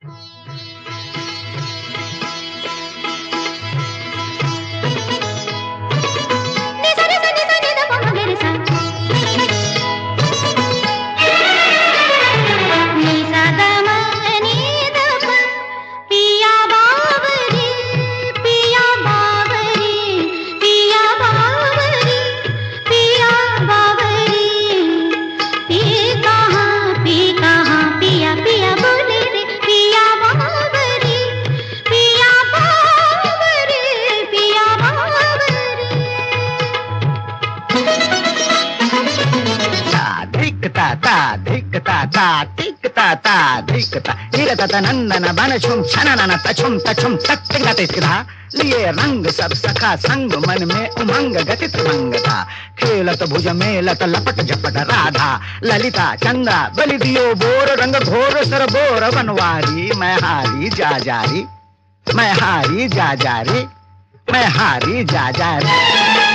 नंदन बन छुम छनन तछुम तछुम तत्गा लिए रंग सब सखा संग मन में उमंग गति तुमंग था खेलत भुज मेलत लपट झपट राधा ललिता चंदा बलि दियो बोर रंग घोर सर बोर बनवारी मैं हारी जा जारी मैं हारी जा जारी मैं हारी जा जारी।